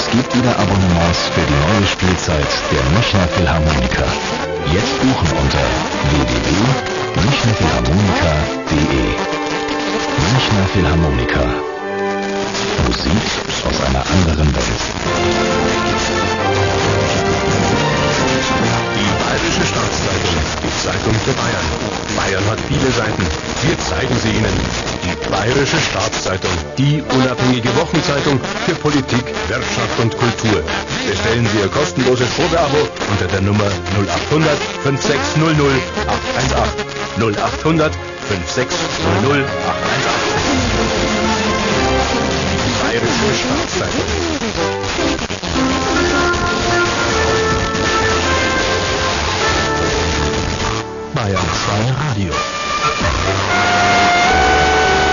gibt wieder Abonnements für die neue Spielzeit der Münchner Philharmoniker. Jetzt buchen unter www.münchnerphilharmoniker.de. Münchner Philharmoniker. Musik aus einer anderen Welt. Die Bayerische Staatszeitung, die Zeitung für Bayern. Bayern hat viele Seiten. Wir zeigen sie Ihnen. Die Bayerische Staatszeitung, die unabhängige Wochenzeitung für Politik, Wirtschaft und Kultur. Bestellen Sie Ihr kostenloses Probeabo unter der Nummer 0800 5600 818. 0800 5600 818.